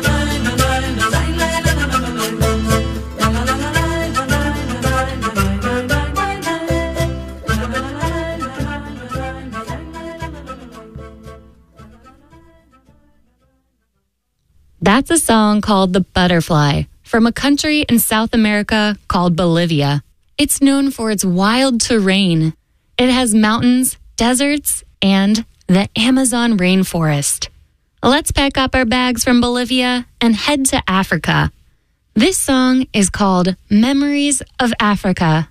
That's a song called The Butterfly from a country in South America called Bolivia. It's known for its wild terrain. It has mountains, deserts, and the Amazon rainforest. Let's pack up our bags from Bolivia and head to Africa. This song is called Memories of Africa.